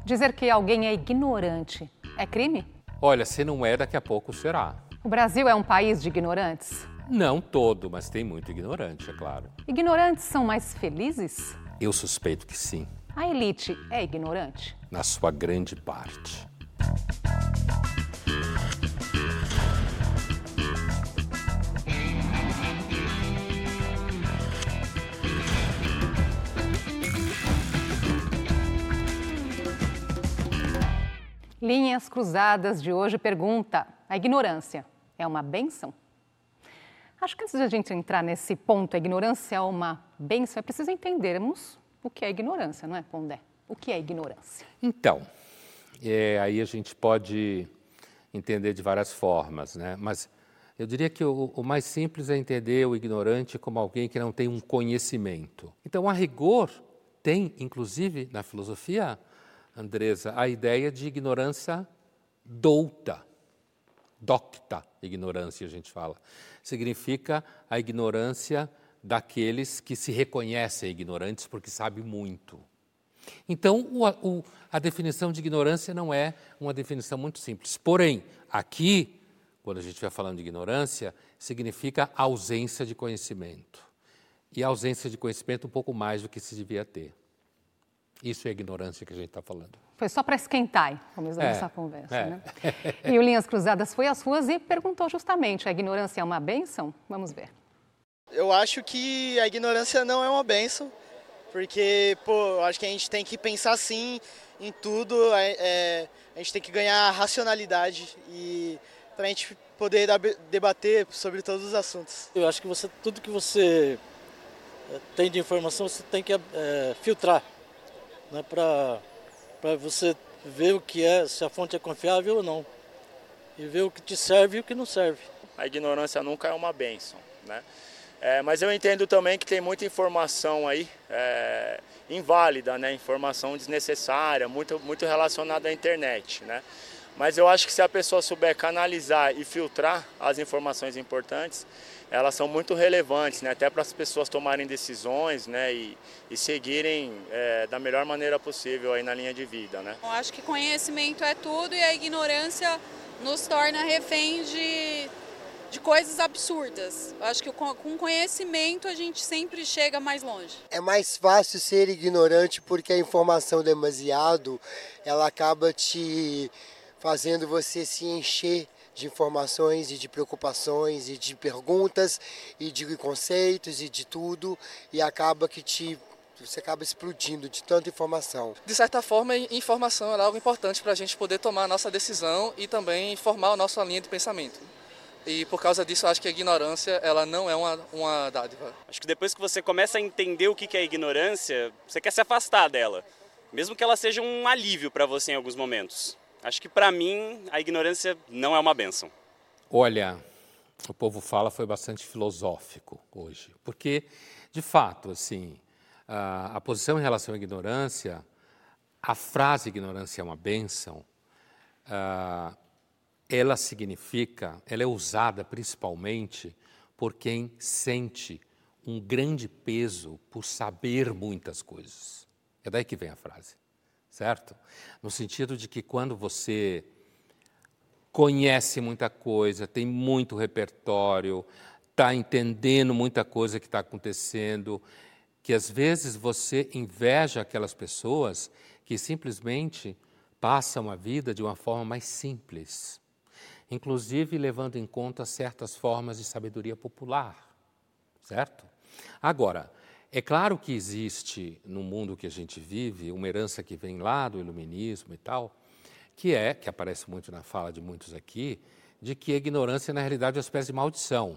Dizer que alguém é ignorante é crime? Olha, se não é, daqui a pouco será. O Brasil é um país de ignorantes? Não todo, mas tem muito ignorante, é claro. Ignorantes são mais felizes? Eu suspeito que sim, A elite é ignorante? na sua grande parte. Linhas Cruzadas de hoje pergunta: a ignorância é uma bênção? Acho que antes de a gente entrar nesse ponto, a ignorância é uma bênção, é preciso entendermos o que é ignorância, não é, Pondé? O que é ignorância? Então, aí a gente pode entender de várias formas, né? Mas eu diria que o mais simples é entender o ignorante como alguém que não tem um conhecimento. Então, a rigor, tem, inclusive, na filosofia, Andresa, a ideia de ignorância douta. Docta ignorância, a gente fala. Significa a ignorância daqueles que se reconhecem ignorantes porque sabem muito. Então, a definição de ignorância não é uma definição muito simples. Porém, aqui, quando a gente vai falando de ignorância, significa ausência de conhecimento. E a ausência de conhecimento um pouco mais do que se devia ter. Isso é a ignorância que a gente está falando. Foi só para esquentar, começamos essa conversa, né? E o Linhas Cruzadas foi às ruas e perguntou justamente: a ignorância é uma bênção? Vamos ver. Eu acho que a ignorância não é uma bênção, porque, eu acho que a gente tem que pensar sim em tudo, a gente tem que ganhar racionalidade e para a gente poder debater sobre todos os assuntos. Eu acho que tudo que você tem de informação, você tem que filtrar, né, para você ver o que é, se a fonte é confiável ou não, e ver o que te serve e o que não serve. A ignorância nunca é uma bênção, né? Mas eu entendo também que tem muita informação aí inválida, né? Informação desnecessária, muito relacionada à internet, né? Mas eu acho que se a pessoa souber canalizar e filtrar as informações importantes, elas são muito relevantes, né? Até para as pessoas tomarem decisões, né? E seguirem da melhor maneira possível aí na linha de vida, né? Eu acho que conhecimento é tudo e a ignorância nos torna refém de coisas absurdas. Eu acho que com conhecimento a gente sempre chega mais longe. É mais fácil ser ignorante porque a informação demasiado, ela acaba te fazendo você se encher de informações e de preocupações e de perguntas e de conceitos e de tudo, e acaba que você acaba explodindo de tanta informação. De certa forma, informação é algo importante para a gente poder tomar a nossa decisão e também formar a nossa linha de pensamento. E por causa disso, eu acho que a ignorância ela não é uma dádiva. Acho que depois que você começa a entender o que é ignorância, você quer se afastar dela, mesmo que ela seja um alívio para você em alguns momentos. Acho que para mim a ignorância não é uma bênção. Olha, o povo fala foi bastante filosófico hoje, porque, de fato, assim, a posição em relação à ignorância, a frase ignorância é uma bênção, ela é usada principalmente por quem sente um grande peso por saber muitas coisas. É daí que vem a frase, certo? No sentido de que quando você conhece muita coisa, tem muito repertório, está entendendo muita coisa que está acontecendo, que às vezes você inveja aquelas pessoas que simplesmente passam a vida de uma forma mais simples, inclusive levando em conta certas formas de sabedoria popular, certo? Agora, é claro que existe no mundo que a gente vive uma herança que vem lá do iluminismo e tal, que aparece muito na fala de muitos aqui, de que a ignorância na realidade é uma espécie de maldição,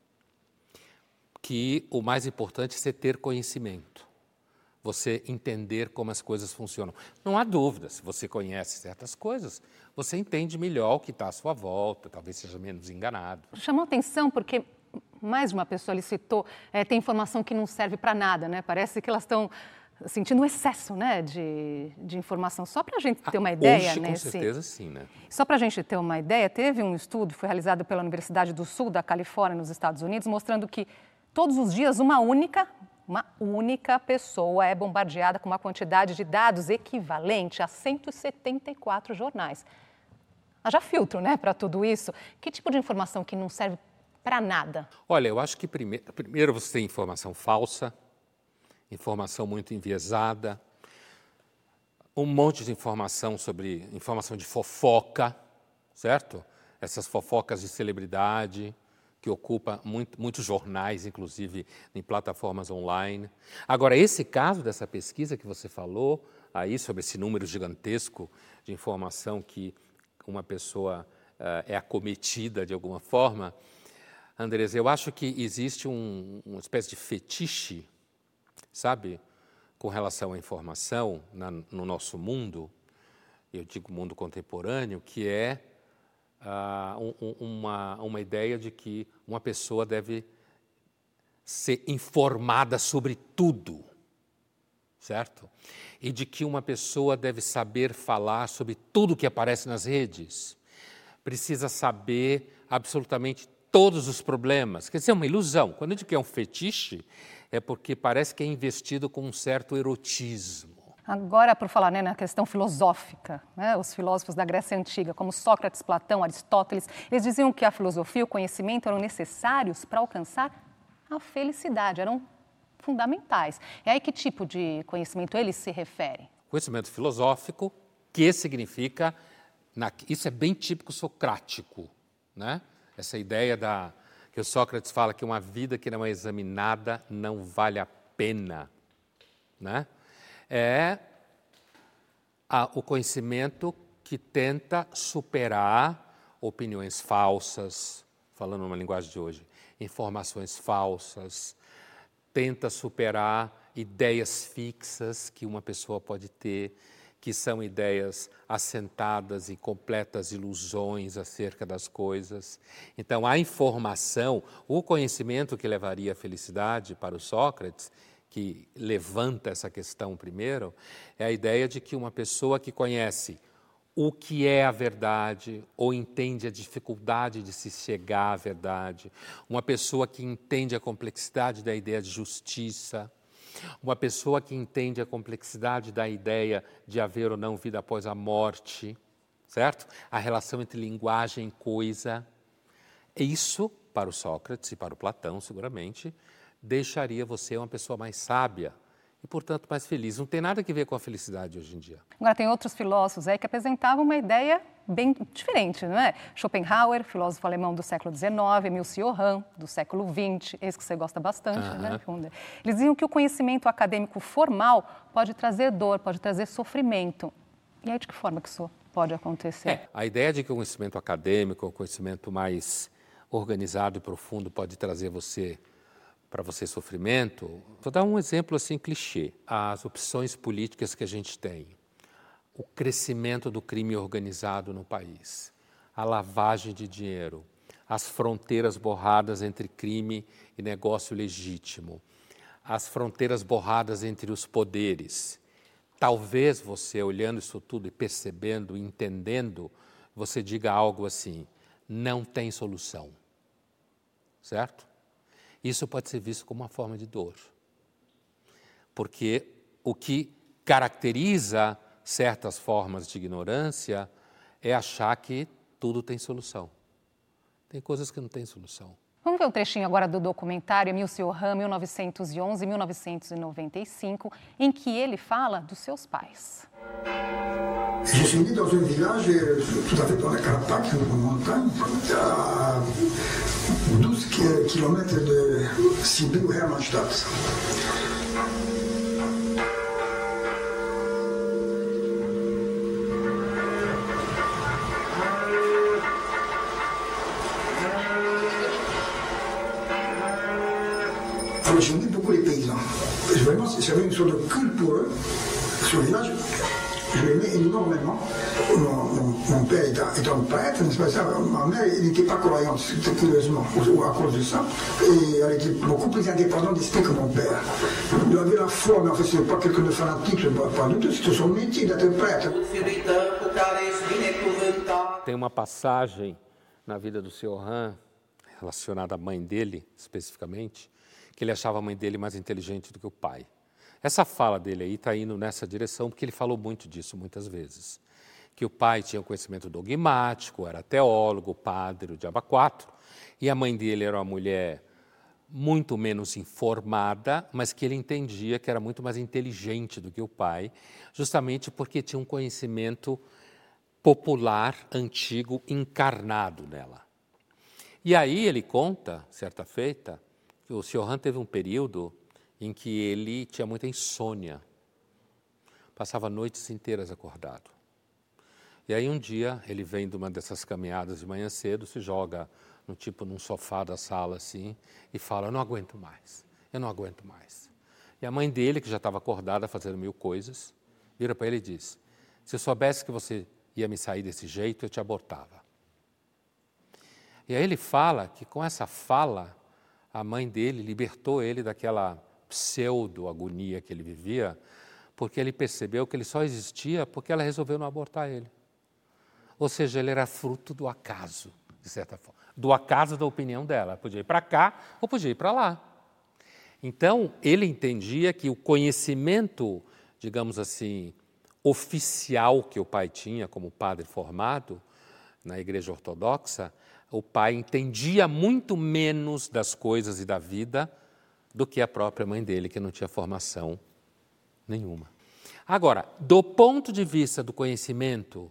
que o mais importante é você ter conhecimento, você entender como as coisas funcionam. Não há dúvida, se você conhece certas coisas, você entende melhor o que está à sua volta, talvez seja menos enganado. Chamou atenção porque mais de uma pessoa lhe citou, tem informação que não serve para nada, né? Parece que elas estão sentindo um excesso, né, de informação. Só para a gente ter uma ideia... Hoje, com certeza, sim, né? Só para a gente ter uma ideia, teve um estudo, foi realizado pela Universidade do Sul da Califórnia, nos Estados Unidos, mostrando que todos os dias uma única uma única pessoa é bombardeada com uma quantidade de dados equivalente a 174 jornais. Haja filtro, né, para tudo isso. Que tipo de informação que não serve para nada? Olha, eu acho que primeiro você tem informação falsa, informação muito enviesada, um monte de informação de fofoca, certo? Essas fofocas de celebridade que ocupa muitos jornais, inclusive em plataformas online. Agora, esse caso dessa pesquisa que você falou aí sobre esse número gigantesco de informação que uma pessoa é acometida de alguma forma, Andrés, eu acho que existe uma espécie de fetiche, sabe, com relação à informação no nosso mundo, eu digo mundo contemporâneo, que é uma ideia de que uma pessoa deve ser informada sobre tudo, certo? E de que uma pessoa deve saber falar sobre tudo que aparece nas redes, precisa saber absolutamente todos os problemas. Quer dizer, é uma ilusão. Quando eu digo que é um fetiche, é porque parece que é investido com um certo erotismo. Agora, por falar, né, na questão filosófica, né, os filósofos da Grécia Antiga, como Sócrates, Platão, Aristóteles, eles diziam que a filosofia e o conhecimento eram necessários para alcançar a felicidade, eram fundamentais. E aí, que tipo de conhecimento eles se referem? Conhecimento filosófico, que significa... Isso é bem típico socrático, né? Essa ideia que o Sócrates fala que uma vida que não é examinada não vale a pena, né? É o conhecimento que tenta superar opiniões falsas, falando numa linguagem de hoje, informações falsas, tenta superar ideias fixas que uma pessoa pode ter, que são ideias assentadas em completas ilusões acerca das coisas. Então, a informação, o conhecimento que levaria à felicidade para o Sócrates, que levanta essa questão primeiro, é a ideia de que uma pessoa que conhece o que é a verdade ou entende a dificuldade de se chegar à verdade, uma pessoa que entende a complexidade da ideia de justiça, uma pessoa que entende a complexidade da ideia de haver ou não vida após a morte, certo? A relação entre linguagem e coisa. Isso, para o Sócrates e para o Platão, seguramente, deixaria você uma pessoa mais sábia e, portanto, mais feliz. Não tem nada a ver com a felicidade hoje em dia. Agora, tem outros filósofos aí que apresentavam uma ideia bem diferente, não é? Schopenhauer, filósofo alemão do século XIX, Emil Cioran, do século XX, esse que você gosta bastante, né? Eles diziam que o conhecimento acadêmico formal pode trazer dor, pode trazer sofrimento. E aí, de que forma que isso pode acontecer? A ideia de que o conhecimento acadêmico, o conhecimento mais organizado e profundo pode trazer para você sofrimento. Vou dar um exemplo assim clichê. As opções políticas que a gente tem, o crescimento do crime organizado no país, a lavagem de dinheiro, as fronteiras borradas entre crime e negócio legítimo, as fronteiras borradas entre os poderes. Talvez você, olhando isso tudo e percebendo, entendendo, você diga algo assim: não tem solução, certo? Isso pode ser visto como uma forma de dor, porque o que caracteriza certas formas de ignorância é achar que tudo tem solução. Tem coisas que não têm solução. Vamos ver um trechinho agora do documentário Emil Cioran, 1911-1995, em que ele fala dos seus pais. Je suis né dans un village tout à fait dans la Carpathie, en montagne, à 12 km de Sibiu, Hermannstadt. Alors j'aimais beaucoup les paysans. Vraiment, j'avais une sorte de culte pour eux, sur le village. Je l'aimais énormément. Mon père étant prêtre, n'est-ce pas ça, ma mère n'était pas croyante, curieusement, à cause de ça. Et elle était beaucoup plus indépendante d'esprit que mon père. Il avait la foi, mais en fait, ce n'est pas quelqu'un de fanatique, pas du tout, c'était son métier d'être prêtre. Tem uma passagem na vida do Cioran, relacionada à mãe dele, especificamente, que ele achava a mãe dele mais inteligente do que o pai. Essa fala dele aí está indo nessa direção, porque ele falou muito disso muitas vezes. Que o pai tinha um conhecimento dogmático, era teólogo, padre, o diabo quatro, e a mãe dele era uma mulher muito menos informada, mas que ele entendia que era muito mais inteligente do que o pai, justamente porque tinha um conhecimento popular, antigo, encarnado nela. E aí ele conta, certa feita, que o Sr. Han teve um período em que ele tinha muita insônia, passava noites inteiras acordado. E aí um dia ele vem de uma dessas caminhadas de manhã cedo, se joga num sofá da sala assim e fala, eu não aguento mais. E a mãe dele, que já estava acordada fazendo 1000 coisas, vira para ele e diz, se eu soubesse que você ia me sair desse jeito, eu te abortava. E aí ele fala que com essa fala, a mãe dele libertou ele daquela pseudo-agonia que ele vivia, porque ele percebeu que ele só existia porque ela resolveu não abortar ele. Ou seja, ele era fruto do acaso, de certa forma. Do acaso da opinião dela. Podia ir para cá ou podia ir para lá. Então, ele entendia que o conhecimento, digamos assim, oficial que o pai tinha como padre formado na Igreja Ortodoxa, o pai entendia muito menos das coisas e da vida do que a própria mãe dele, que não tinha formação nenhuma. Agora, do ponto de vista do conhecimento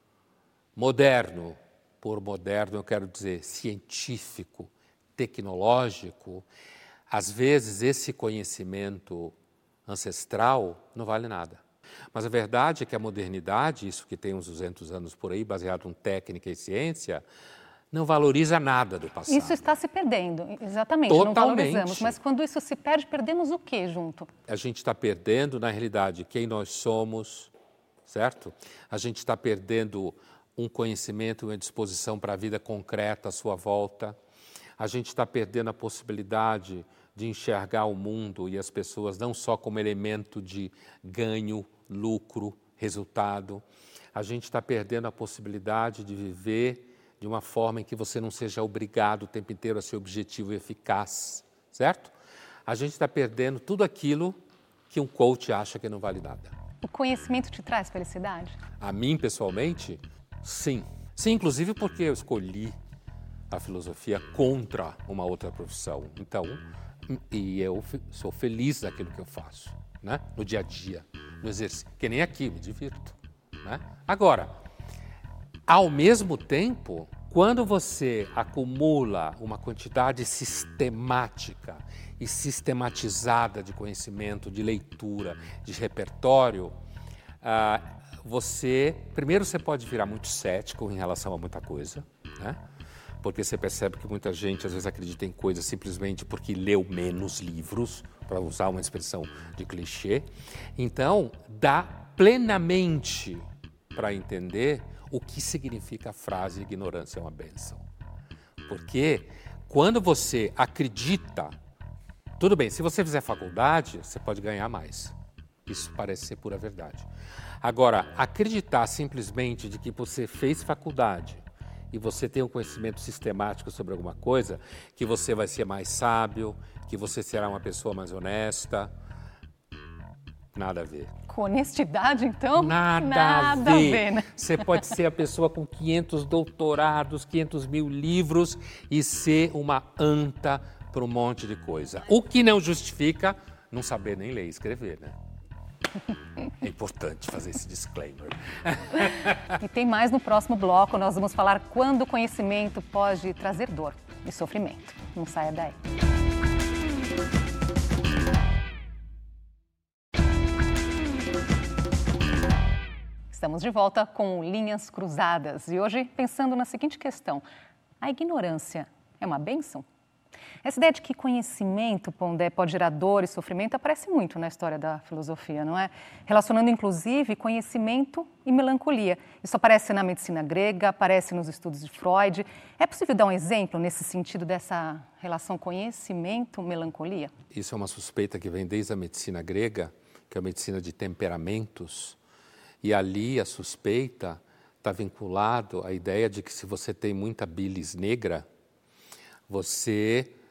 moderno, por moderno eu quero dizer científico, tecnológico, às vezes esse conhecimento ancestral não vale nada. Mas a verdade é que a modernidade, isso que tem uns 200 anos por aí, baseado em técnica e ciência, não valoriza nada do passado. Isso está se perdendo, exatamente, Totalmente. Não valorizamos. Mas quando isso se perde, perdemos o quê junto? A gente está perdendo, na realidade, quem nós somos, certo? A gente está perdendo um conhecimento e uma disposição para a vida concreta à sua volta. A gente está perdendo a possibilidade de enxergar o mundo e as pessoas não só como elemento de ganho, lucro, resultado. A gente está perdendo a possibilidade de viver de uma forma em que você não seja obrigado o tempo inteiro a ser objetivo e eficaz, certo? A gente está perdendo tudo aquilo que um coach acha que não vale nada. O conhecimento te traz felicidade? A mim, pessoalmente, sim. Sim, inclusive porque eu escolhi a filosofia contra uma outra profissão. Então, e eu sou feliz naquilo que eu faço, né? No dia a dia, no exercício. Que nem aqui, me divirto, né? Agora, ao mesmo tempo, quando você acumula uma quantidade sistemática e sistematizada de conhecimento, de leitura, de repertório, primeiro você pode virar muito cético em relação a muita coisa, né? Porque você percebe que muita gente às vezes acredita em coisas simplesmente porque leu menos livros, para usar uma expressão de clichê. Então, dá plenamente para entender o que significa a frase ignorância é uma bênção. Porque quando você acredita, tudo bem, se você fizer faculdade, você pode ganhar mais. Isso parece ser pura verdade. Agora, acreditar simplesmente de que você fez faculdade e você tem um conhecimento sistemático sobre alguma coisa, que você vai ser mais sábio, que você será uma pessoa mais honesta, nada a ver. Com honestidade, então? Nada a ver, né? Você pode ser a pessoa com 500 doutorados, 500 mil livros e ser uma anta para um monte de coisa. O que não justifica não saber nem ler e escrever, né? É importante fazer esse disclaimer. E tem mais no próximo bloco. Nós vamos falar quando o conhecimento pode trazer dor e sofrimento. Não saia daí. Estamos de volta com Linhas Cruzadas e hoje pensando na seguinte questão: a ignorância é uma bênção? Essa ideia de que conhecimento, Pondé, pode gerar dor e sofrimento aparece muito na história da filosofia, não é? Relacionando, inclusive, conhecimento e melancolia. Isso aparece na medicina grega, aparece nos estudos de Freud. É possível dar um exemplo nesse sentido dessa relação conhecimento-melancolia? Isso é uma suspeita que vem desde a medicina grega, que é a medicina de temperamentos. E ali a suspeita está vinculado à ideia de que se você tem muita bilis negra, você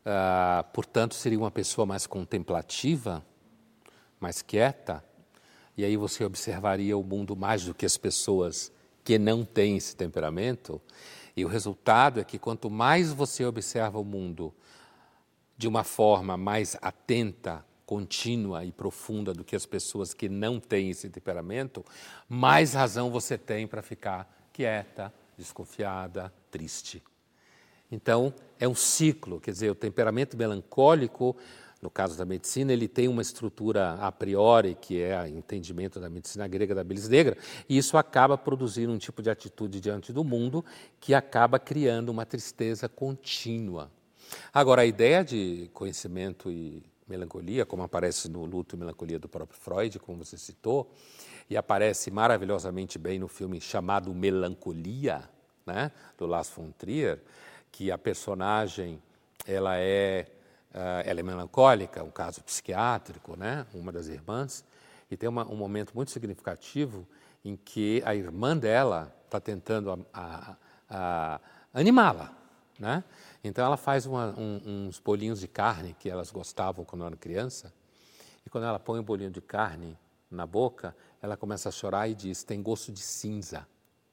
portanto, seria uma pessoa mais contemplativa, mais quieta, e aí você observaria o mundo mais do que as pessoas que não têm esse temperamento, e o resultado é que quanto mais você observa o mundo de uma forma mais atenta, contínua e profunda do que as pessoas que não têm esse temperamento, mais razão você tem para ficar quieta, desconfiada, triste. Então, é um ciclo, quer dizer, o temperamento melancólico, no caso da medicina, ele tem uma estrutura a priori, que é o entendimento da medicina grega, da bilis negra, e isso acaba produzindo um tipo de atitude diante do mundo que acaba criando uma tristeza contínua. Agora, a ideia de conhecimento e melancolia, como aparece no Luto e Melancolia do próprio Freud, como você citou, e aparece maravilhosamente bem no filme chamado Melancolia, né, do Lars von Trier, que a personagem ela é melancólica, um caso psiquiátrico, né, uma das irmãs, e tem um momento muito significativo em que a irmã dela está tentando animá-la, né? Então ela faz uns bolinhos de carne que elas gostavam quando eram criança, e quando ela põe o bolinho de carne na boca, ela começa a chorar e diz, tem gosto de cinza.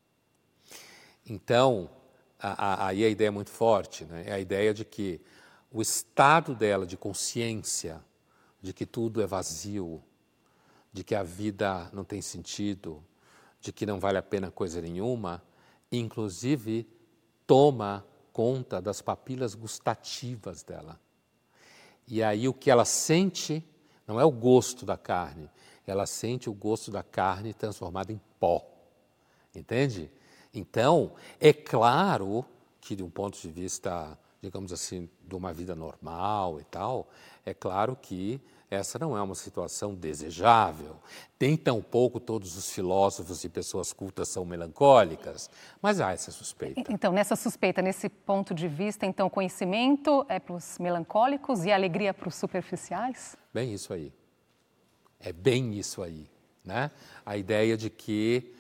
Então, aí a ideia é muito forte, né? É a ideia de que o estado dela de consciência, de que tudo é vazio, de que a vida não tem sentido, de que não vale a pena coisa nenhuma, inclusive toma conta das papilas gustativas dela. E aí o que ela sente não é o gosto da carne, ela sente o gosto da carne transformado em pó. Entende? Então, é claro que de um ponto de vista, digamos assim, de uma vida normal e tal, é claro que essa não é uma situação desejável. Nem tampouco todos os filósofos e pessoas cultas são melancólicas, mas há essa suspeita. Então, nessa suspeita, nesse ponto de vista, então, conhecimento é para os melancólicos e alegria para os superficiais? Bem isso aí. É bem isso aí, né? A ideia de que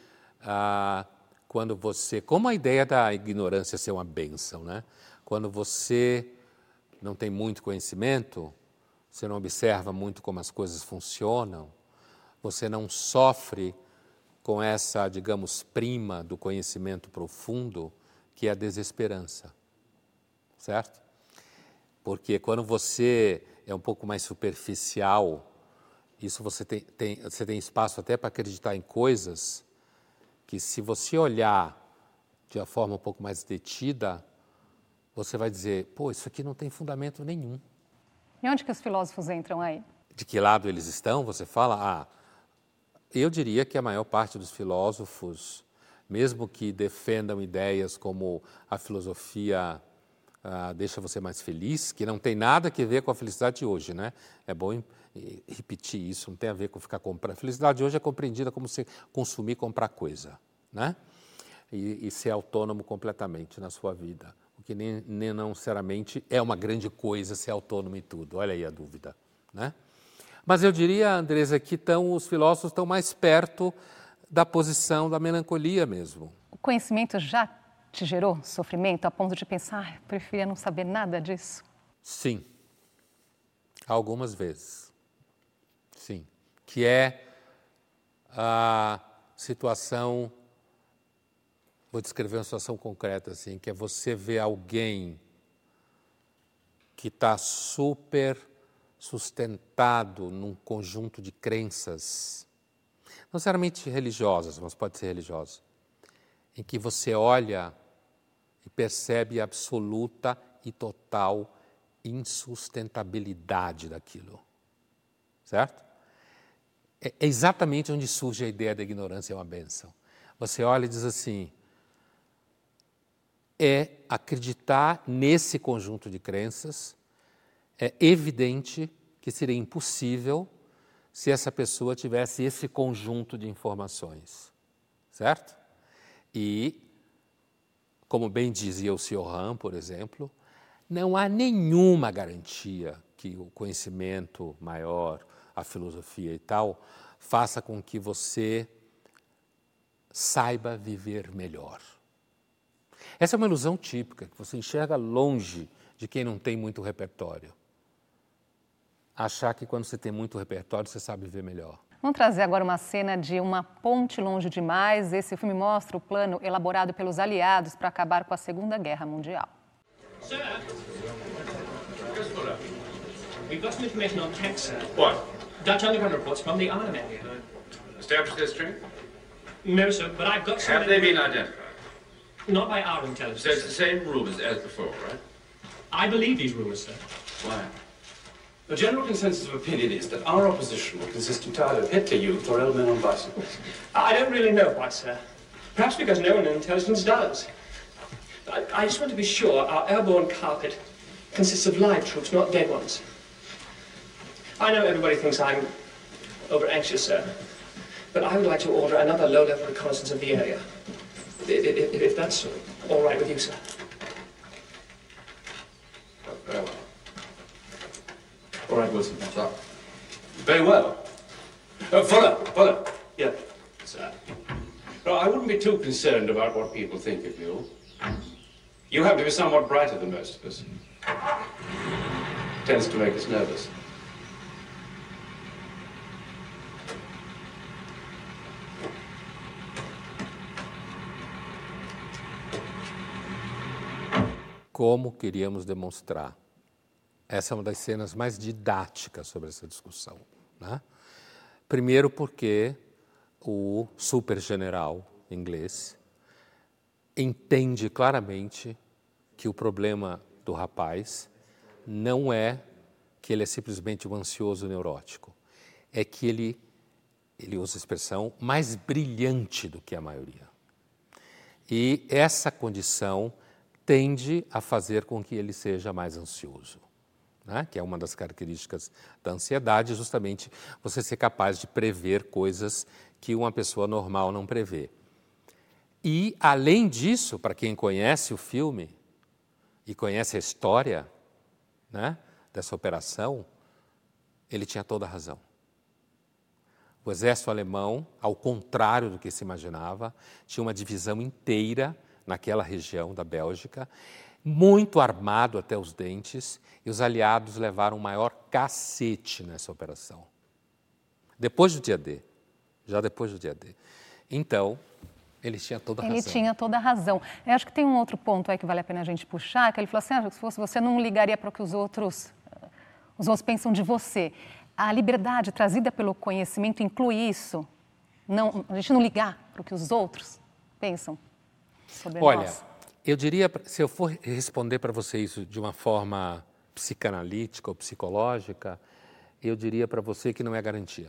quando você... Como a ideia da ignorância ser uma bênção, né? Quando você não tem muito conhecimento, você não observa muito como as coisas funcionam, você não sofre com essa, digamos, prima do conhecimento profundo, que é a desesperança, certo? Porque quando você é um pouco mais superficial, isso você tem espaço até para acreditar em coisas que, se você olhar de uma forma um pouco mais detida, você vai dizer, pô, isso aqui não tem fundamento nenhum. E onde que os filósofos entram aí? De que lado eles estão? Você fala, eu diria que a maior parte dos filósofos, mesmo que defendam ideias como a filosofia deixa você mais feliz, que não tem nada a ver com a felicidade de hoje, né? É bom repetir isso, não tem a ver com ficar comprando. A felicidade de hoje é compreendida como você consumir, comprar coisa, né? E ser autônomo completamente na sua vida. O que nem não necessariamente é uma grande coisa ser autônomo em tudo. Olha aí a dúvida, né? Mas eu diria, Andresa, que os filósofos estão mais perto da posição da melancolia mesmo. O conhecimento já te gerou sofrimento a ponto de pensar, eu preferia não saber nada disso? Sim. Algumas vezes. Sim. Que é a situação... Vou descrever uma situação concreta, assim, que é você ver alguém que está super sustentado num conjunto de crenças, não necessariamente religiosas, mas pode ser religiosa, em que você olha e percebe a absoluta e total insustentabilidade daquilo, certo? É exatamente onde surge a ideia da ignorância é uma bênção. Você olha e diz assim, acreditar nesse conjunto de crenças, é evidente que seria impossível se essa pessoa tivesse esse conjunto de informações, certo? E, como bem dizia o Cioran, por exemplo, não há nenhuma garantia que o conhecimento maior, a filosofia e tal, faça com que você saiba viver melhor. Essa é uma ilusão típica, que você enxerga longe de quem não tem muito repertório. Achar que quando você tem muito repertório, você sabe ver melhor. Vamos trazer agora uma cena de Uma Ponte Longe Demais. Esse filme mostra o plano elaborado pelos aliados para acabar com a Segunda Guerra Mundial. Sir, we've got some information on tech, sir. What? Dutch underground reports from the Arnhem area. Established history? No, sir, but I've got some... Have they been identified? Not by our intelligence. So it's the same rumours as before, right? I believe these rumours, sir. Why? The general consensus of opinion is that our opposition will consist entirely of Hitler Youth or old men on bicycles. I don't really know why, sir. Perhaps because no one in intelligence does. I just want to be sure our airborne carpet consists of live troops, not dead ones. I know everybody thinks I'm over-anxious, sir, but I would like to order another low-level reconnaissance of the area. If that's all right with you, sir. Very well. All right, Wilson, that's up. Very well. Fuller. Yeah, sir. No, I wouldn't be too concerned about what people think of you. You happen to be somewhat brighter than most of us. Tends to make us nervous. Como queríamos demonstrar. Essa é uma das cenas mais didáticas sobre essa discussão, né? Primeiro porque o supergeneral inglês entende claramente que o problema do rapaz não é que ele é simplesmente um ansioso neurótico, é que ele usa a expressão mais brilhante do que a maioria. E essa condição tende a fazer com que ele seja mais ansioso, né? Que é uma das características da ansiedade, justamente você ser capaz de prever coisas que uma pessoa normal não prevê. E, além disso, para quem conhece o filme e conhece a história, né, dessa operação, ele tinha toda a razão. O exército alemão, ao contrário do que se imaginava, tinha uma divisão inteira naquela região da Bélgica, muito armado até os dentes, e os aliados levaram o maior cacete nessa operação. Depois do dia D. Já depois do dia D. Então, ele tinha toda a razão. Ele tinha toda a razão. Eu acho que tem um outro ponto aí que vale a pena a gente puxar, que ele falou assim, se fosse você, não ligaria para o que os outros pensam de você. A liberdade trazida pelo conhecimento inclui isso? Não, a gente não ligar para o que os outros pensam sobre nós? Olha, eu diria, se eu for responder para você isso de uma forma psicanalítica ou psicológica, eu diria para você que não é garantia.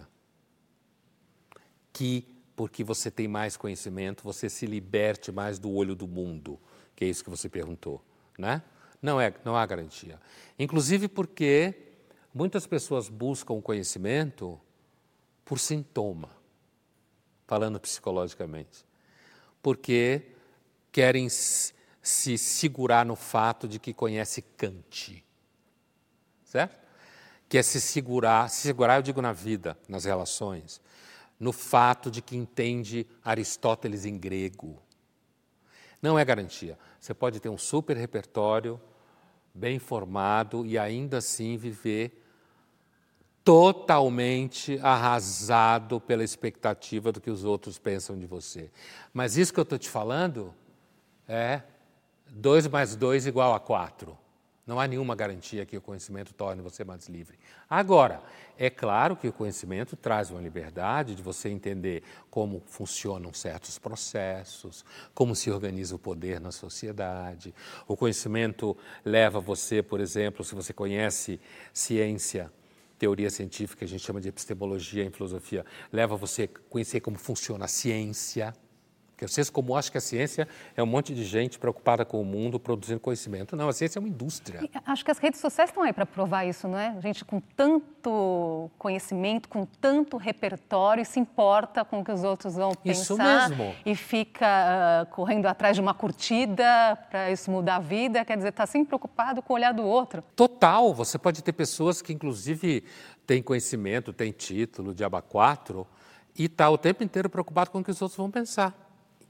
Que, porque você tem mais conhecimento, você se liberte mais do olho do mundo, que é isso que você perguntou, né? Não há garantia. Inclusive porque muitas pessoas buscam o conhecimento por sintoma, falando psicologicamente, porque querem se segurar no fato de que conhece Kant, certo? Quer se segurar, eu digo na vida, nas relações, no fato de que entende Aristóteles em grego. Não é garantia. Você pode ter um super repertório, bem formado e ainda assim viver totalmente arrasado pela expectativa do que os outros pensam de você. Mas isso que eu estou te falando é 2 mais 2 igual a 4. Não há nenhuma garantia que o conhecimento torne você mais livre. Agora, é claro que o conhecimento traz uma liberdade de você entender como funcionam certos processos, como se organiza o poder na sociedade. O conhecimento leva você, por exemplo, se você conhece ciência, teoria científica, a gente chama de epistemologia em filosofia, leva você a conhecer como funciona a ciência. Porque vocês, como acham que a ciência é um monte de gente preocupada com o mundo, produzindo conhecimento. Não, a ciência é uma indústria. Acho que as redes sociais estão aí para provar isso, não é? Gente com tanto conhecimento, com tanto repertório, se importa com o que os outros vão pensar. Isso mesmo. E fica correndo atrás de uma curtida para isso mudar a vida. Quer dizer, está sempre preocupado com o olhar do outro. Total. Você pode ter pessoas que, inclusive, têm conhecimento, têm título de aba 4 e está o tempo inteiro preocupado com o que os outros vão pensar.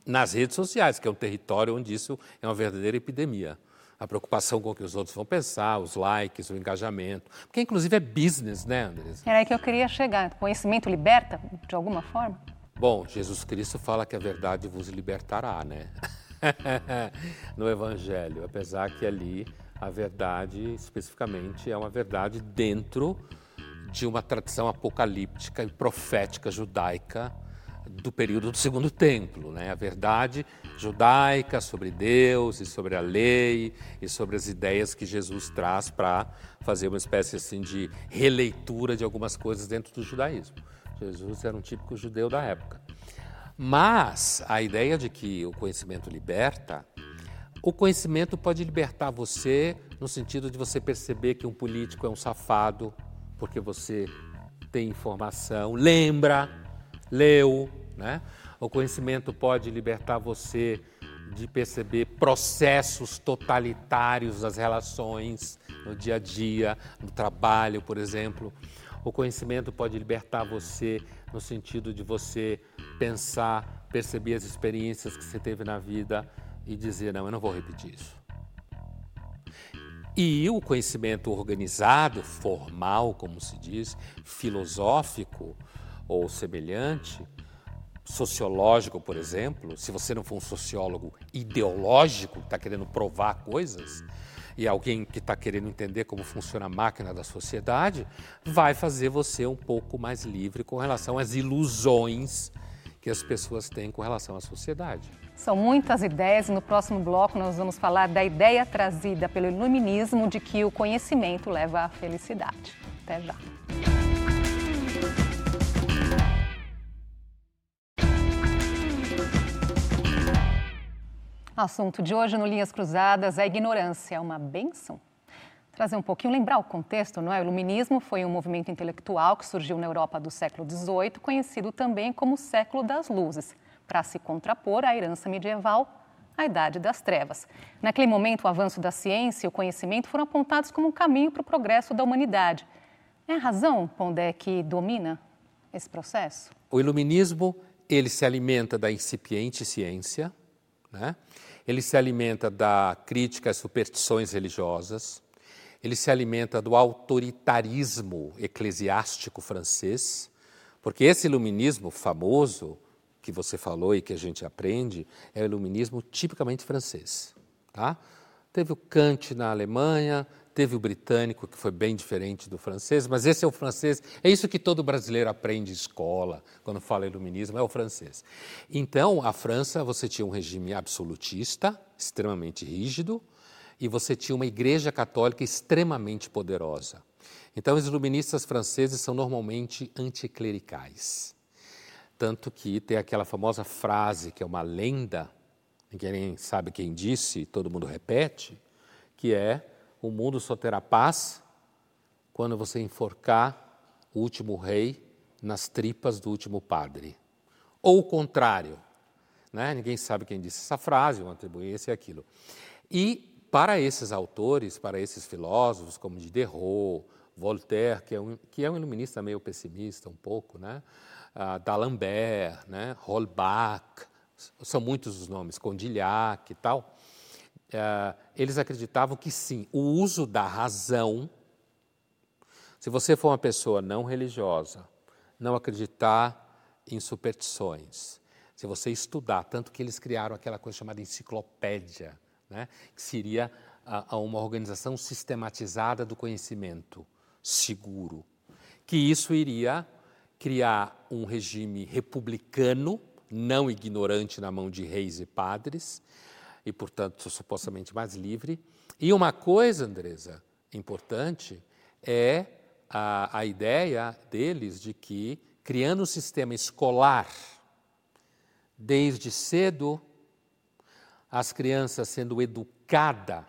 nas redes sociais, que é um território onde isso é uma verdadeira epidemia. A preocupação com o que os outros vão pensar, os likes, o engajamento. Porque, inclusive, é business, né, Andressa? Era aí que eu queria chegar. Conhecimento liberta, de alguma forma? Bom, Jesus Cristo fala que a verdade vos libertará, né? No Evangelho. Apesar que ali a verdade, especificamente, é uma verdade dentro de uma tradição apocalíptica e profética judaica do período do Segundo Templo, né? A verdade judaica sobre Deus e sobre a lei e sobre as ideias que Jesus traz para fazer uma espécie assim de releitura de algumas coisas dentro do judaísmo. Jesus era um típico judeu da época. Mas a ideia de que o conhecimento liberta, o conhecimento pode libertar você no sentido de você perceber que um político é um safado, porque você tem informação, leu, né? O conhecimento pode libertar você de perceber processos totalitários das relações no dia a dia, no trabalho, por exemplo. O conhecimento pode libertar você no sentido de você pensar, perceber as experiências que você teve na vida e dizer, não, eu não vou repetir isso. E o conhecimento organizado, formal, como se diz, filosófico ou semelhante, sociológico, por exemplo, se você não for um sociólogo ideológico, que está querendo provar coisas, e alguém que está querendo entender como funciona a máquina da sociedade, vai fazer você um pouco mais livre com relação às ilusões que as pessoas têm com relação à sociedade. São muitas ideias e no próximo bloco nós vamos falar da ideia trazida pelo iluminismo de que o conhecimento leva à felicidade. Até já. Assunto de hoje no Linhas Cruzadas, a ignorância é uma bênção? Trazer um pouquinho, lembrar o contexto, não é? O iluminismo foi um movimento intelectual que surgiu na Europa do século XVIII, conhecido também como século das luzes, para se contrapor à herança medieval, à Idade das Trevas. Naquele momento, o avanço da ciência e o conhecimento foram apontados como um caminho para o progresso da humanidade. É a razão, Pondé, que domina esse processo? O iluminismo, ele se alimenta da incipiente ciência, né? Ele se alimenta da crítica às superstições religiosas, ele se alimenta do autoritarismo eclesiástico francês, porque esse iluminismo famoso que você falou e que a gente aprende é o iluminismo tipicamente francês. Tá? Teve o Kant na Alemanha, teve o britânico, que foi bem diferente do francês, mas esse é o francês, é isso que todo brasileiro aprende em escola, quando fala iluminismo, é o francês. Então, a França, você tinha um regime absolutista, extremamente rígido, e você tinha uma igreja católica extremamente poderosa. Então, os iluministas franceses são normalmente anticlericais. Tanto que tem aquela famosa frase, que é uma lenda, ninguém sabe quem disse, todo mundo repete, que é: o mundo só terá paz quando você enforcar o último rei nas tripas do último padre. Ou o contrário, né? Ninguém sabe quem disse essa frase, vão atribuir esse e aquilo. E para esses autores, para esses filósofos, como Diderot, Voltaire, que é um iluminista meio pessimista um pouco, né? D'Alembert, né? Holbach, são muitos os nomes, Condillac e tal. Eles acreditavam que sim, o uso da razão, se você for uma pessoa não religiosa, não acreditar em superstições, se você estudar, tanto que eles criaram aquela coisa chamada enciclopédia, né, que seria uma organização sistematizada do conhecimento, seguro, que isso iria criar um regime republicano, não ignorante na mão de reis e padres, e, portanto, supostamente mais livre. E uma coisa, Andressa, importante, é a ideia deles de que, criando um sistema escolar, desde cedo, as crianças sendo educadas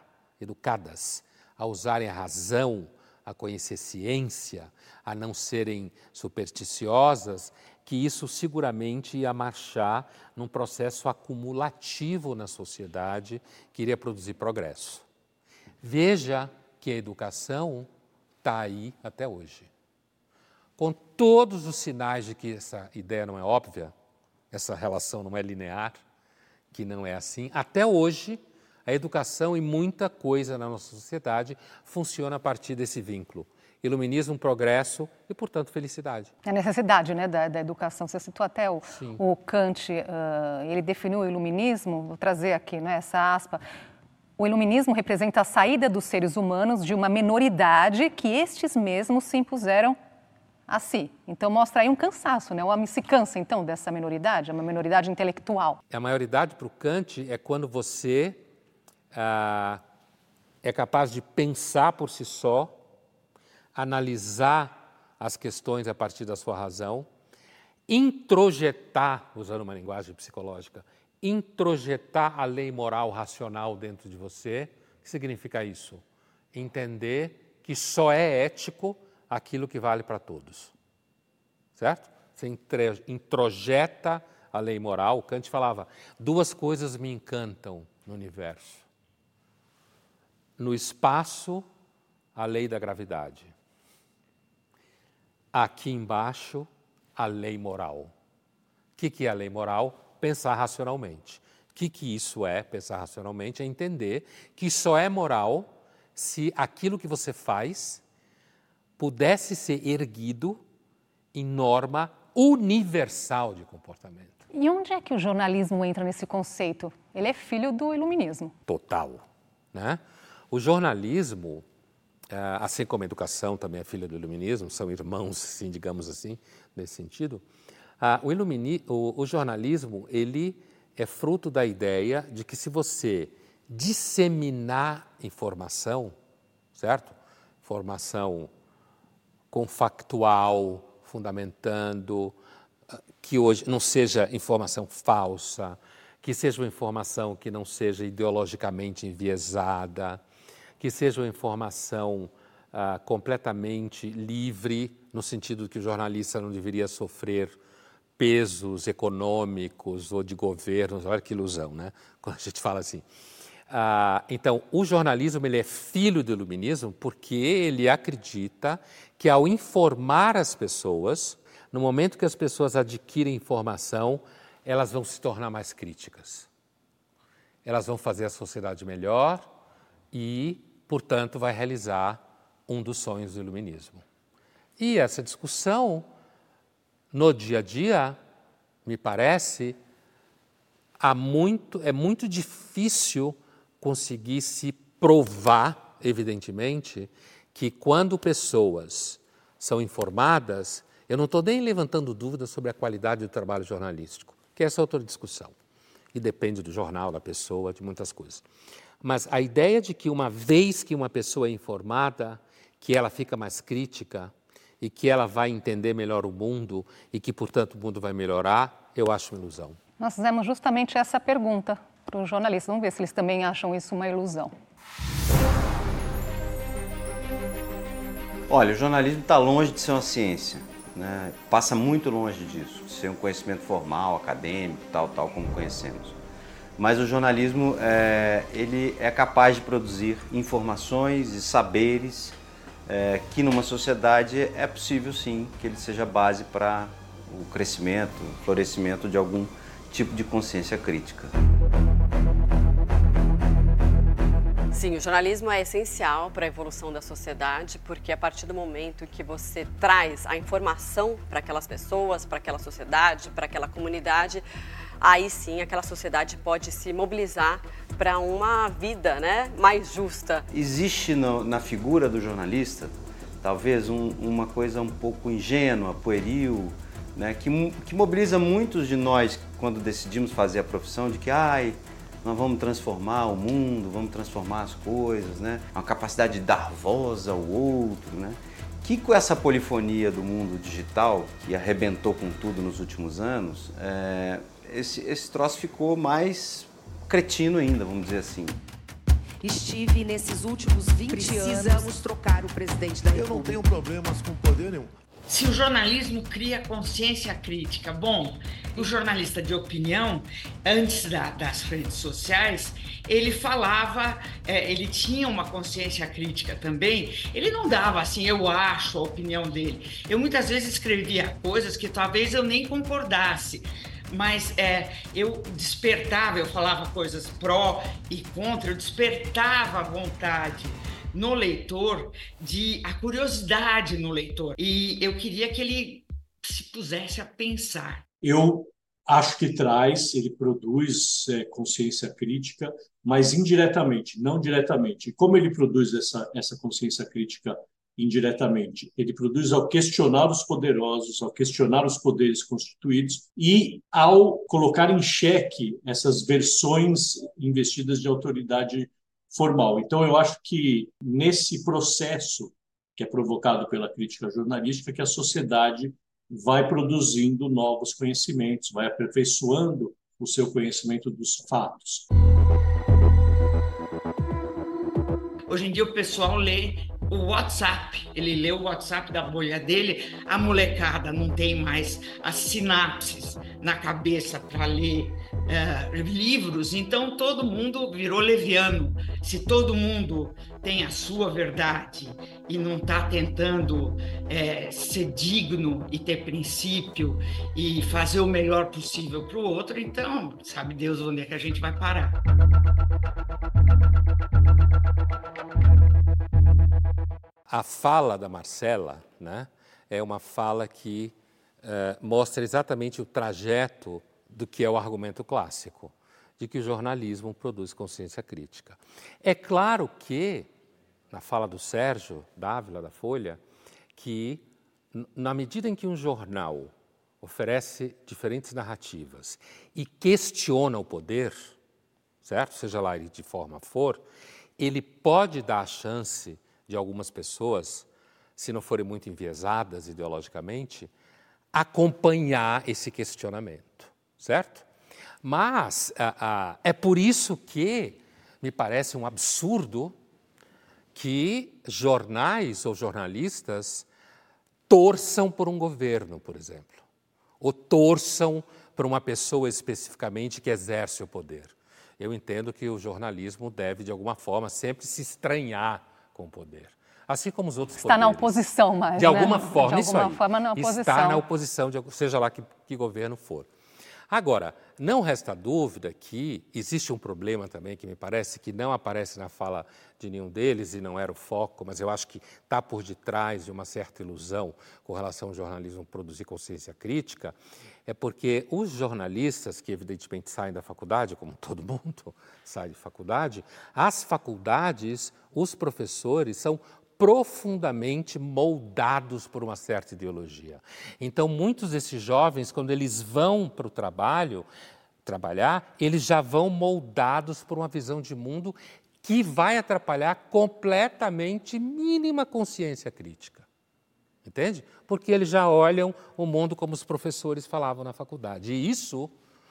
a usarem a razão, a conhecer ciência, a não serem supersticiosas, que isso seguramente ia marchar num processo acumulativo na sociedade que iria produzir progresso. Veja que a educação está aí até hoje. Com todos os sinais de que essa ideia não é óbvia, essa relação não é linear, que não é assim. Até hoje, a educação e muita coisa na nossa sociedade funciona a partir desse vínculo. Iluminismo, progresso e, portanto, felicidade. A necessidade, né, da educação. Você citou até o Kant, ele definiu o iluminismo, vou trazer aqui, né, essa aspa. O iluminismo representa a saída dos seres humanos de uma minoridade que estes mesmos se impuseram a si. Então, mostra aí um cansaço, né? O homem se cansa, então, dessa minoridade, é uma minoridade intelectual. A maioridade para o Kant é quando você é capaz de pensar por si só, analisar as questões a partir da sua razão, introjetar, usando uma linguagem psicológica, introjetar a lei moral racional dentro de você. O que significa isso? Entender que só é ético aquilo que vale para todos. Certo? Você introjeta a lei moral. Kant falava, 2 coisas me encantam no universo. No espaço, a lei da gravidade. Aqui embaixo, a lei moral. O que é a lei moral? Pensar racionalmente. O que isso é, pensar racionalmente? É entender que só é moral se aquilo que você faz pudesse ser erguido em norma universal de comportamento. E onde é que o jornalismo entra nesse conceito? Ele é filho do iluminismo. Total, né? O jornalismo, assim como a educação também é filha do iluminismo, são irmãos, assim, digamos assim, nesse sentido. O jornalismo, ele é fruto da ideia de que se você disseminar informação, certo? Informação confactual, fundamentando, que hoje não seja informação falsa, que seja uma informação que não seja ideologicamente enviesada, que seja uma informação completamente livre, no sentido que o jornalista não deveria sofrer pesos econômicos ou de governos. Olha que ilusão, né? Quando a gente fala assim. Então, o jornalismo ele é filho do iluminismo porque ele acredita que, ao informar as pessoas, no momento que as pessoas adquirem informação, elas vão se tornar mais críticas. Elas vão fazer a sociedade melhor e, portanto, vai realizar um dos sonhos do iluminismo. E essa discussão, no dia a dia, me parece, é muito difícil conseguir se provar, evidentemente, que quando pessoas são informadas, eu não estou nem levantando dúvidas sobre a qualidade do trabalho jornalístico, que essa é outra discussão, e depende do jornal, da pessoa, de muitas coisas. Mas a ideia de que uma vez que uma pessoa é informada, que ela fica mais crítica e que ela vai entender melhor o mundo e que, portanto, o mundo vai melhorar, eu acho uma ilusão. Nós fizemos justamente essa pergunta para os jornalistas. Vamos ver se eles também acham isso uma ilusão. Olha, o jornalismo está longe de ser uma ciência, né? Passa muito longe disso, de ser um conhecimento formal, acadêmico, tal como conhecemos. Mas o jornalismo ele é capaz de produzir informações e saberes que numa sociedade é possível sim que ele seja base para o crescimento, o florescimento de algum tipo de consciência crítica. Sim, o jornalismo é essencial para a evolução da sociedade, porque a partir do momento que você traz a informação para aquelas pessoas, para aquela sociedade, para aquela comunidade, aí sim aquela sociedade pode se mobilizar para uma vida, né, mais justa. Existe na figura do jornalista, talvez, uma coisa um pouco ingênua, pueril, né, que mobiliza muitos de nós quando decidimos fazer a profissão, de que nós vamos transformar o mundo, vamos transformar as coisas, né? Uma capacidade de dar voz ao outro, né? Que com essa polifonia do mundo digital, que arrebentou com tudo nos últimos anos, esse troço ficou mais cretino ainda, vamos dizer assim. Estive nesses últimos 20 anos... Precisamos trocar o presidente da República. Eu não tenho problemas com poder nenhum. Se o jornalismo cria consciência crítica, bom, o jornalista de opinião, antes das redes sociais, ele falava, ele tinha uma consciência crítica também, ele não dava assim, eu acho, a opinião dele. Eu muitas vezes escrevia coisas que talvez eu nem concordasse, mas eu despertava, eu falava coisas pró e contra, eu despertava a vontade no leitor, a curiosidade no leitor. E eu queria que ele se pusesse a pensar. Eu acho que ele produz consciência crítica, mas indiretamente, não diretamente. E como ele produz essa consciência crítica indiretamente? Ele produz ao questionar os poderosos, ao questionar os poderes constituídos e ao colocar em xeque essas versões investidas de autoridade formal. Então, eu acho que nesse processo que é provocado pela crítica jornalística, que a sociedade vai produzindo novos conhecimentos, vai aperfeiçoando o seu conhecimento dos fatos. Hoje em dia o pessoal lê o WhatsApp, ele lê o WhatsApp da bolha dele, a molecada não tem mais as sinapses na cabeça para ler livros, então todo mundo virou leviano. Se todo mundo tem a sua verdade e não está tentando ser digno e ter princípio e fazer o melhor possível para o outro, então sabe Deus onde é que a gente vai parar. A fala da Marcela, né, é uma fala que mostra exatamente o trajeto do que é o argumento clássico, de que o jornalismo produz consciência crítica. É claro que, na fala do Sérgio Dávila, da Folha, que na medida em que um jornal oferece diferentes narrativas e questiona o poder, certo? Seja lá de forma for, ele pode dar a chance de algumas pessoas, se não forem muito enviesadas ideologicamente, acompanhar esse questionamento, certo? Mas é por isso que me parece um absurdo que jornais ou jornalistas torçam por um governo, por exemplo, ou torçam por uma pessoa especificamente que exerce o poder. Eu entendo que o jornalismo deve, de alguma forma, sempre se estranhar com o poder. Assim como os outros poderes. Está na oposição, mas, de alguma forma, de alguma forma na oposição. Está na oposição, seja lá que governo for. Agora, não resta dúvida que existe um problema também que me parece que não aparece na fala de nenhum deles e não era o foco, mas eu acho que está por detrás de uma certa ilusão com relação ao jornalismo produzir consciência crítica, é porque os jornalistas, que evidentemente saem da faculdade, como todo mundo sai de faculdade, as faculdades, os professores são profundamente moldados por uma certa ideologia. Então, muitos desses jovens, quando eles vão para o trabalhar, eles já vão moldados por uma visão de mundo que vai atrapalhar completamente mínima consciência crítica. Entende? Porque eles já olham o mundo como os professores falavam na faculdade. E isso,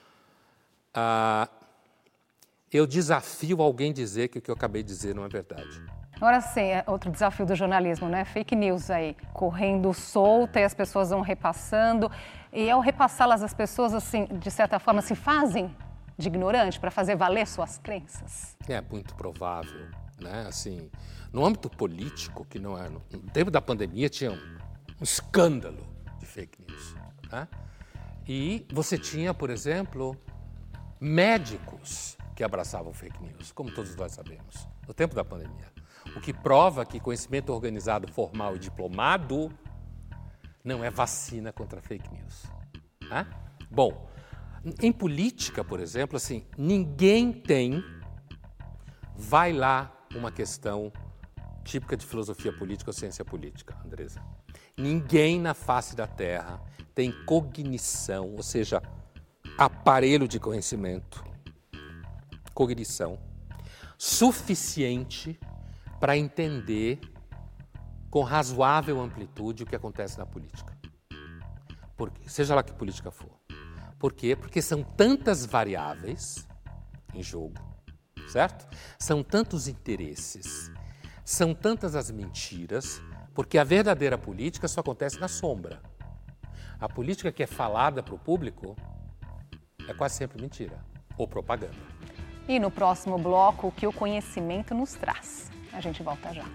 eu desafio alguém a dizer que o que eu acabei de dizer não é verdade. Agora sim, é outro desafio do jornalismo, né? Fake news aí, correndo solta e as pessoas vão repassando. E ao repassá-las, as pessoas, assim, de certa forma, se fazem de ignorante para fazer valer suas crenças? É muito provável, né? Assim, no âmbito político, que não é... No tempo da pandemia tinha um escândalo de fake news, né? E você tinha, por exemplo, médicos que abraçavam fake news, como todos nós sabemos, no tempo da pandemia. O que prova que conhecimento organizado, formal e diplomado não é vacina contra fake news. Né? Bom, em política, por exemplo, assim, ninguém tem, vai lá uma questão típica de filosofia política ou ciência política, Andresa. Ninguém na face da Terra tem cognição, ou seja, aparelho de conhecimento, cognição, suficiente para entender com razoável amplitude o que acontece na política. Seja lá que política for. Por quê? Porque são tantas variáveis em jogo, certo? São tantos interesses, são tantas as mentiras, porque a verdadeira política só acontece na sombra. A política que é falada para o público é quase sempre mentira ou propaganda. E no próximo bloco, o que o conhecimento nos traz. A gente volta já.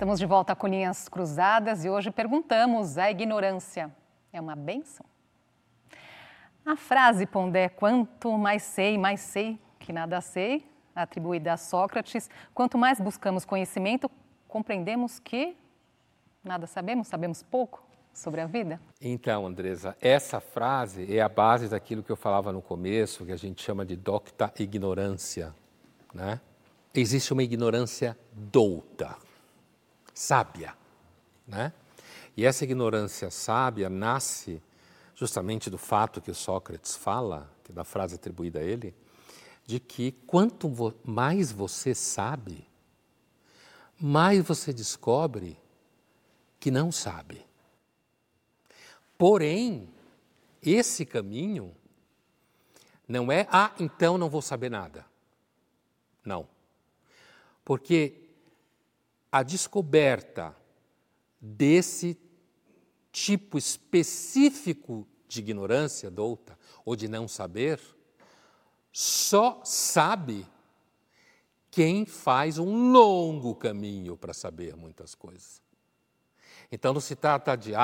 Estamos de volta com Linhas Cruzadas e hoje perguntamos: a ignorância é uma bênção? A frase, Pondé, quanto mais sei que nada sei, atribuída a Sócrates, quanto mais buscamos conhecimento, compreendemos que nada sabemos, sabemos pouco sobre a vida? Então, Andresa, essa frase é a base daquilo que eu falava no começo, que a gente chama de docta ignorância, né? Existe uma ignorância douta, sábia, né? E essa ignorância sábia nasce justamente do fato que o Sócrates fala, que é da frase atribuída a ele, de que quanto mais você sabe, mais você descobre que não sabe. Porém, esse caminho não é, então não vou saber nada. Não. Porque a descoberta desse tipo específico de ignorância douta ou de não saber, só sabe quem faz um longo caminho para saber muitas coisas. Então não se trata de,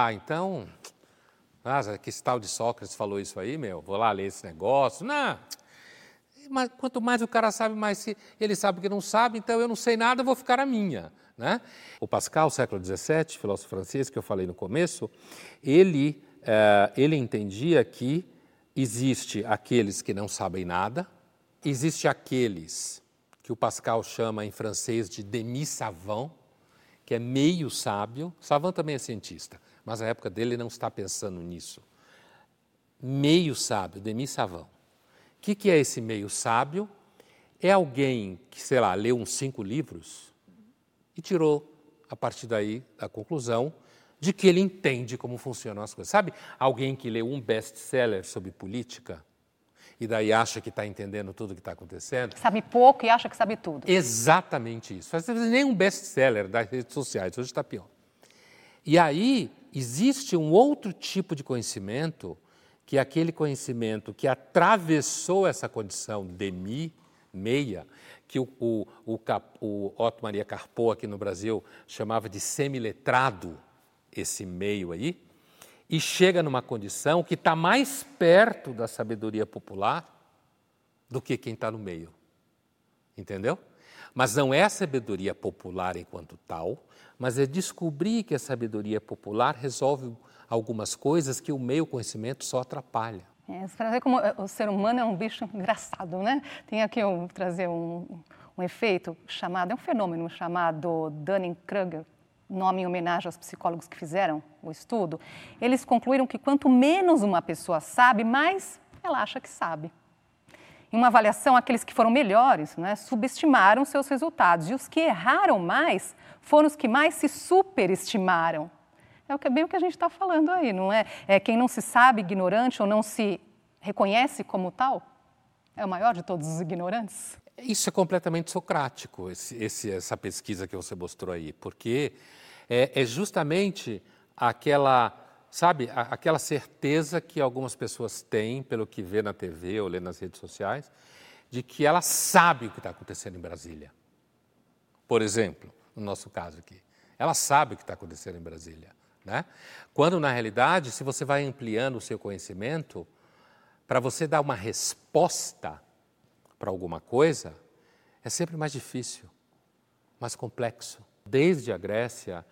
que esse tal de Sócrates falou isso aí, vou lá ler esse negócio. Não. Mas quanto mais o cara sabe, mais ele sabe que não sabe, então eu não sei nada, vou ficar a minha. Né? O Pascal, século XVII, filósofo francês, que eu falei no começo, ele entendia que existe aqueles que não sabem nada, existe aqueles que o Pascal chama em francês de demi-savant, que é meio sábio. Savant também é cientista, mas na época dele ele não está pensando nisso. Meio sábio, demi-savant. O que é esse meio sábio? É alguém que, leu uns 5 livros e tirou, a partir daí, a conclusão de que ele entende como funcionam as coisas. Sabe, alguém que leu um best-seller sobre política e daí acha que está entendendo tudo o que está acontecendo? Sabe pouco e acha que sabe tudo. Exatamente isso. Às vezes nem um best-seller das redes sociais, hoje está pior. E aí existe um outro tipo de conhecimento, que é aquele conhecimento que atravessou essa condição meia, que o Otto Maria Carpo aqui no Brasil chamava de semiletrado, esse meio aí, e chega numa condição que está mais perto da sabedoria popular do que quem está no meio. Entendeu? Mas não é a sabedoria popular enquanto tal, mas é descobrir que a sabedoria popular resolve algumas coisas que o meio conhecimento só atrapalha. Para ver como o ser humano é um bicho engraçado, né? Tem aqui trazer um efeito chamado, é um fenômeno chamado Dunning-Kruger, nome em homenagem aos psicólogos que fizeram o estudo. Eles concluíram que quanto menos uma pessoa sabe, mais ela acha que sabe. Em uma avaliação, aqueles que foram melhores, né, subestimaram seus resultados, e os que erraram mais foram os que mais se superestimaram. É bem o que a gente está falando aí, não é? Quem não se sabe ignorante ou não se reconhece como tal, é o maior de todos os ignorantes? Isso é completamente socrático, essa pesquisa que você mostrou aí, porque é justamente aquela certeza que algumas pessoas têm, pelo que vê na TV ou lê nas redes sociais, de que ela sabe o que está acontecendo em Brasília. Por exemplo, no nosso caso aqui, ela sabe o que está acontecendo em Brasília. Né? Quando, na realidade, se você vai ampliando o seu conhecimento, para você dar uma resposta para alguma coisa, é sempre mais difícil, mais complexo. Desde a Grécia,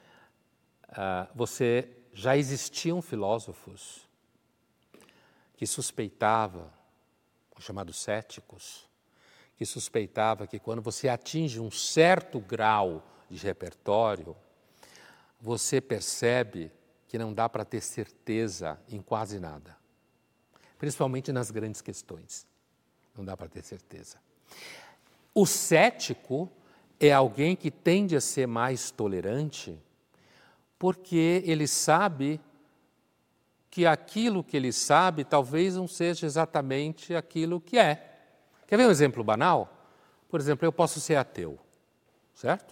já existiam filósofos que suspeitavam, os chamados céticos, que suspeitavam que quando você atinge um certo grau de repertório, você percebe que não dá para ter certeza em quase nada, principalmente nas grandes questões. Não dá para ter certeza. O cético é alguém que tende a ser mais tolerante porque ele sabe que aquilo que ele sabe talvez não seja exatamente aquilo que é. Quer ver um exemplo banal? Por exemplo, eu posso ser ateu, certo?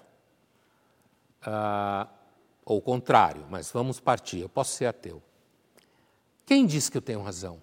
Ou o contrário, mas vamos partir, eu posso ser ateu. Quem disse que eu tenho razão?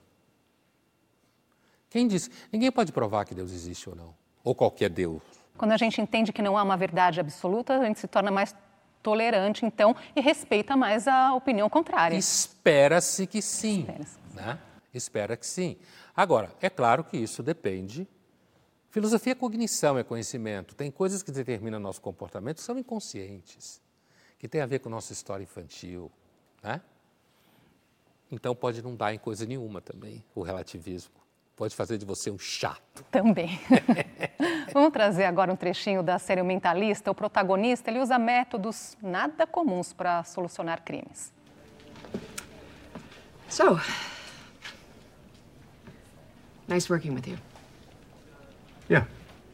Quem disse? Ninguém pode provar que Deus existe ou não, ou qualquer Deus. Quando a gente entende que não há uma verdade absoluta, a gente se torna mais tolerante, então, e respeita mais a opinião contrária. Espera-se que sim. Né? Espera que sim. Agora, é claro que isso depende. Filosofia é cognição, é conhecimento. Tem coisas que determinam nosso comportamento que são inconscientes, que tem a ver com nossa história infantil, né? Então pode não dar em coisa nenhuma também, o relativismo. Pode fazer de você um chato. Também. Vamos trazer agora um trechinho da série O Mentalista. O protagonista, ele usa métodos nada comuns para solucionar crimes. So, nice working with you. Yeah.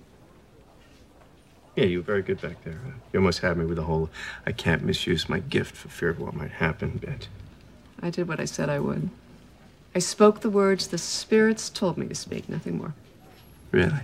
Yeah, you were very good back there. You almost had me with the whole I can't misuse my gift for fear of what might happen bit. I did what I said I would. I spoke the words the spirits told me to speak, nothing more. Really?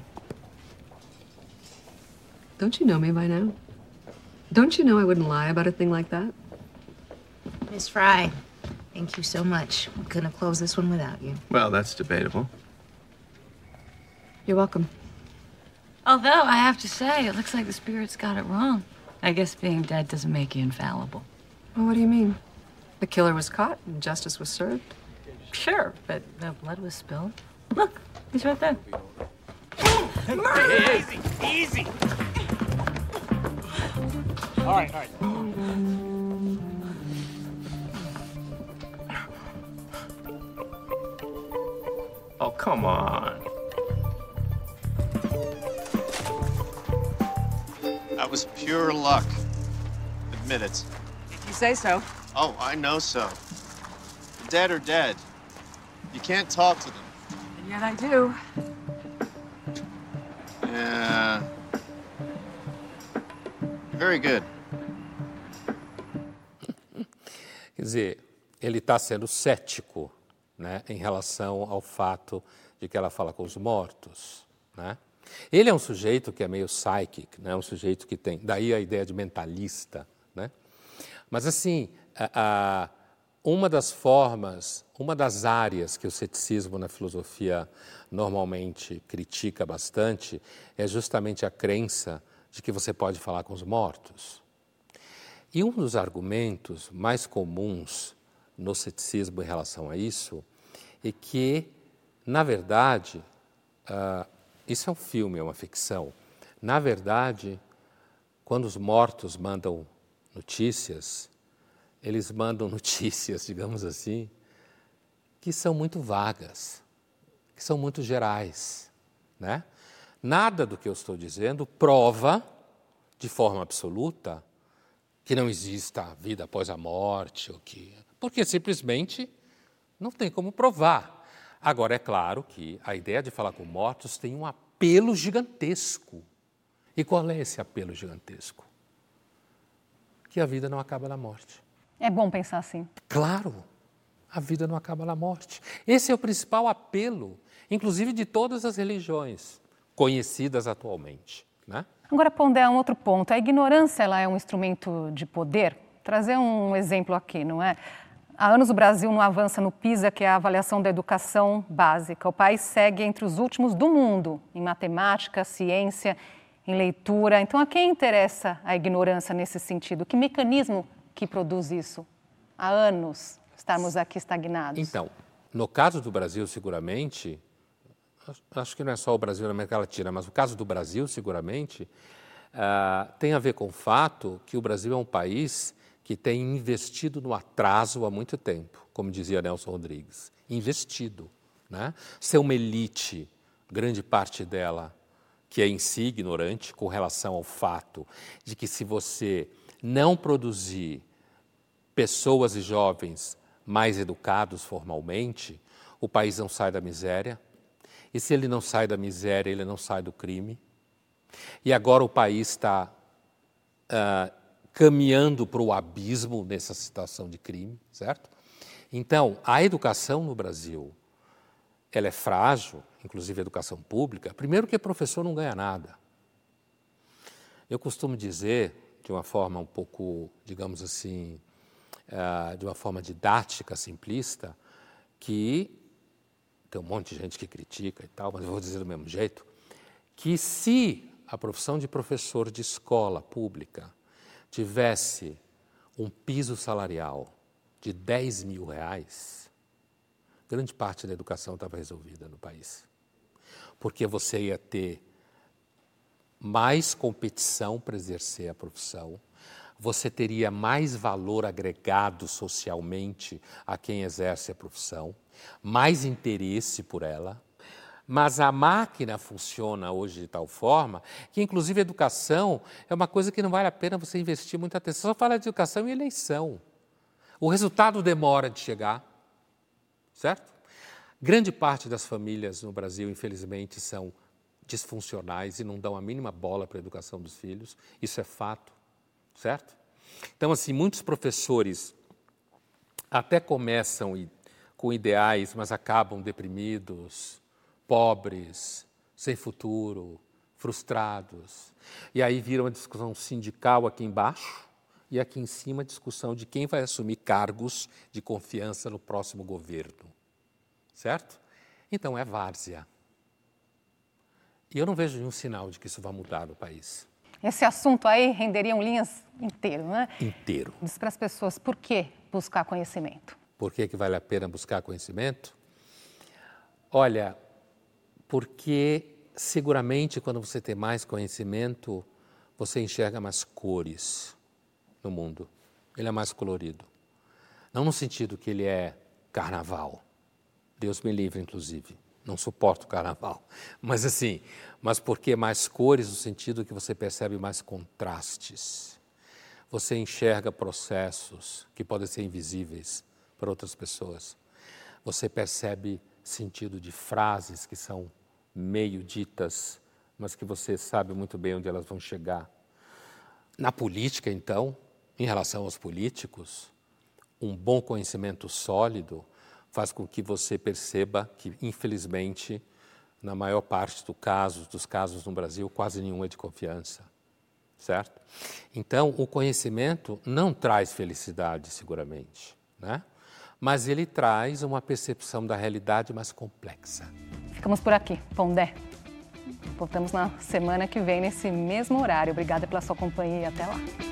Don't you know me by now? Don't you know I wouldn't lie about a thing like that? Miss Fry, thank you so much. We couldn't have closed this one without you. Well, that's debatable. You're welcome. Although, I have to say, it looks like the spirits got it wrong. I guess being dead doesn't make you infallible. Well, what do you mean? The killer was caught and justice was served? Sure, but no blood was spilled. Look, he's right there. Hey, easy, easy. All right. Oh, come on. That was pure luck. Admit it. If you say so. Oh, I know so. The dead are dead. You can't talk to them. And yet I do. Yeah. Very good. Quer dizer, ele está sendo cético, né, em relação ao fato de que ela fala com os mortos, né? Ele é um sujeito que é meio psychic, né? Um sujeito que tem, daí a ideia de mentalista, né? Mas assim, uma das formas, uma das áreas que o ceticismo na filosofia normalmente critica bastante é justamente a crença de que você pode falar com os mortos. E um dos argumentos mais comuns no ceticismo em relação a isso é que, na verdade, isso é um filme, é uma ficção. Na verdade, quando os mortos mandam notícias, eles mandam notícias, digamos assim, que são muito vagas, que são muito gerais, né? Nada do que eu estou dizendo prova, de forma absoluta, que não exista vida após a morte, porque simplesmente não tem como provar. Agora, é claro que a ideia de falar com mortos tem um apelo gigantesco. E qual é esse apelo gigantesco? Que a vida não acaba na morte. É bom pensar assim. Claro, a vida não acaba na morte. Esse é o principal apelo, inclusive de todas as religiões conhecidas atualmente, né? Agora, Pondé, um outro ponto. A ignorância, ela é um instrumento de poder? Trazer um exemplo aqui, não é? Há anos o Brasil não avança no PISA, que é a avaliação da educação básica. O país segue entre os últimos do mundo em matemática, ciência, em leitura. Então, a quem interessa a ignorância nesse sentido? Que mecanismo que produz isso? Há anos estamos aqui estagnados. Então, no caso do Brasil, seguramente, acho que não é só o Brasil na América Latina, mas o caso do Brasil, seguramente, tem a ver com o fato que o Brasil é um país que tem investido no atraso há muito tempo, como dizia Nelson Rodrigues. Investido, né? Ser uma elite, grande parte dela, que é em si ignorante com relação ao fato de que se você não produzir pessoas e jovens mais educados formalmente, o país não sai da miséria. E se ele não sai da miséria, ele não sai do crime. E agora o país está caminhando para o abismo nessa situação de crime, certo? Então, a educação no Brasil, ela é frágil, inclusive a educação pública. Primeiro que o professor não ganha nada. Eu costumo dizer, de uma forma um pouco, digamos assim, de uma forma didática, simplista, que tem um monte de gente que critica e tal, mas eu vou dizer do mesmo jeito, que se a profissão de professor de escola pública tivesse um piso salarial de R$10.000, grande parte da educação estava resolvida no país. Porque você ia ter mais competição para exercer a profissão, você teria mais valor agregado socialmente a quem exerce a profissão, mais interesse por ela. Mas a máquina funciona hoje de tal forma que, inclusive, a educação é uma coisa que não vale a pena você investir muita atenção. Só fala de educação em eleição. O resultado demora de chegar, certo? Grande parte das famílias no Brasil, infelizmente, são disfuncionais e não dão a mínima bola para a educação dos filhos. Isso é fato, certo? Então, assim, muitos professores até começam com ideais, mas acabam deprimidos, pobres, sem futuro, frustrados. E aí vira uma discussão sindical aqui embaixo e aqui em cima a discussão de quem vai assumir cargos de confiança no próximo governo. Certo? Então é várzea. E eu não vejo nenhum sinal de que isso vai mudar no país. Esse assunto aí renderiam linhas inteiro, né? Inteiro. Diz para as pessoas por que buscar conhecimento. Por que vale a pena buscar conhecimento? Olha, porque seguramente quando você tem mais conhecimento, você enxerga mais cores no mundo. Ele é mais colorido. Não no sentido que ele é carnaval. Deus me livre, inclusive. Não suporto carnaval. Mas porque mais cores no sentido que você percebe mais contrastes. Você enxerga processos que podem ser invisíveis para outras pessoas. Você percebe sentido de frases que são meio ditas, mas que você sabe muito bem onde elas vão chegar. Na política, então, em relação aos políticos, um bom conhecimento sólido faz com que você perceba que, infelizmente, na maior parte dos casos no Brasil, quase nenhum é de confiança, certo? Então, o conhecimento não traz felicidade, seguramente, né? Mas ele traz uma percepção da realidade mais complexa. Ficamos por aqui, Pondé. Voltamos na semana que vem, nesse mesmo horário. Obrigada pela sua companhia e até lá.